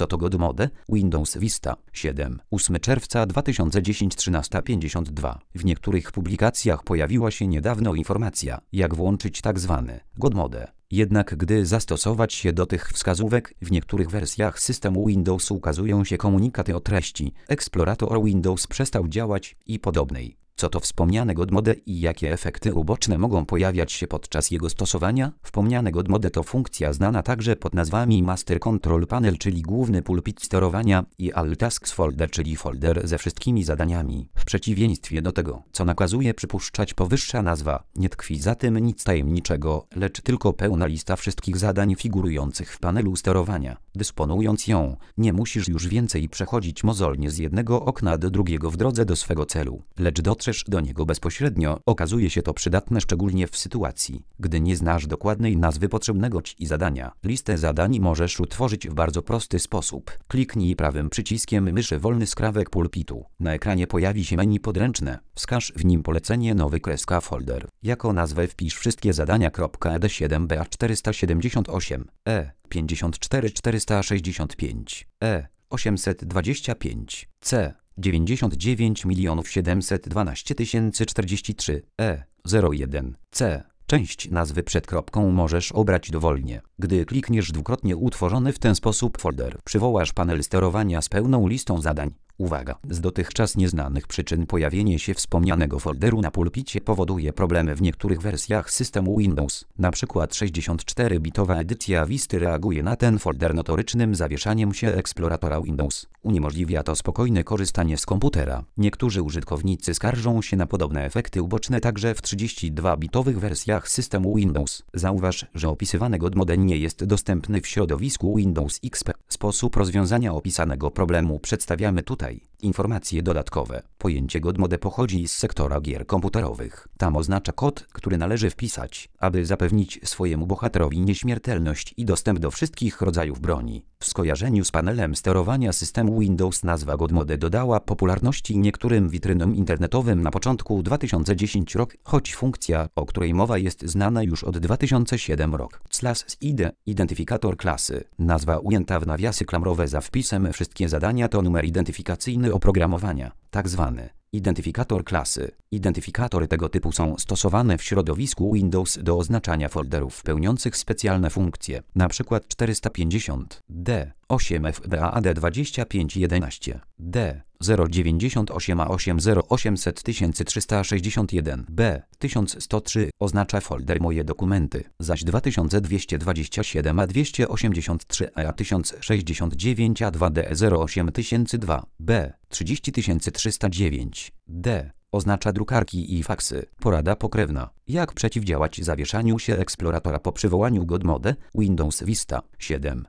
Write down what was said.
Co to God Mode? Windows Vista 7. 8 czerwca 2010 13:52. W niektórych publikacjach pojawiła się niedawno informacja, jak włączyć tzw. God Mode. Jednak gdy zastosować się do tych wskazówek, w niektórych wersjach systemu Windows ukazują się komunikaty o treści Explorator Windows przestał działać i podobnej. Co to wspomniane God Mode i jakie efekty uboczne mogą pojawiać się podczas jego stosowania? Wspomniane God Mode to funkcja znana także pod nazwami Master Control Panel, czyli główny pulpit sterowania, i All Tasks Folder, czyli folder ze wszystkimi zadaniami. W przeciwieństwie do tego, co nakazuje przypuszczać powyższa nazwa, nie tkwi za tym nic tajemniczego, lecz tylko pełna lista wszystkich zadań figurujących w panelu sterowania. Dysponując ją, nie musisz już więcej przechodzić mozolnie z jednego okna do drugiego w drodze do swego celu, lecz dotrzesz do niego bezpośrednio. Okazuje się to przydatne szczególnie w sytuacji, gdy nie znasz dokładnej nazwy potrzebnego ci zadania. Listę zadań możesz utworzyć w bardzo prosty sposób. Kliknij prawym przyciskiem myszy wolny skrawek pulpitu. Na ekranie pojawi się menu podręczne. Wskaż w nim polecenie nowy folder. Jako nazwę wpisz wszystkie zadania .ed7 478 54 465 825 99 712 043 01 Część nazwy przed kropką możesz obrać dowolnie. Gdy klikniesz dwukrotnie utworzony w ten sposób folder, przywołasz panel sterowania z pełną listą zadań. Uwaga! Z dotychczas nieznanych przyczyn pojawienie się wspomnianego folderu na pulpicie powoduje problemy w niektórych wersjach systemu Windows. Na przykład 64-bitowa edycja Visty reaguje na ten folder notorycznym zawieszaniem się eksploratora Windows. Uniemożliwia to spokojne korzystanie z komputera. Niektórzy użytkownicy skarżą się na podobne efekty uboczne także w 32-bitowych wersjach systemu Windows. Zauważ, że opisywany God Mode nie jest dostępny w środowisku Windows XP. Sposób rozwiązania opisanego problemu przedstawiamy tutaj. Informacje dodatkowe. Pojęcie God Mode pochodzi z sektora gier komputerowych. Tam oznacza kod, który należy wpisać, aby zapewnić swojemu bohaterowi nieśmiertelność i dostęp do wszystkich rodzajów broni. W skojarzeniu z panelem sterowania systemu Windows nazwa God Mode dodała popularności niektórym witrynom internetowym na początku 2010 roku, choć funkcja, o której mowa, jest znana już od 2007 roku. /id identyfikator klasy. Nazwa ujęta w nawiasy klamrowe za wpisem wszystkie zadania to numer identyfikacyjny oprogramowania, tak zwany identyfikator klasy. Identyfikatory tego typu są stosowane w środowisku Windows do oznaczania folderów pełniących specjalne funkcje, np. 450 D 8FBAD 2511 D 098 A80 800 361 B 1103 oznacza folder Moje dokumenty, zaś 2227 A 283 A 1069 A 2D 08002 B 30309 D oznacza drukarki i faksy. Porada pokrewna. Jak przeciwdziałać zawieszaniu się eksploratora po przywołaniu God Mode? Windows Vista 7.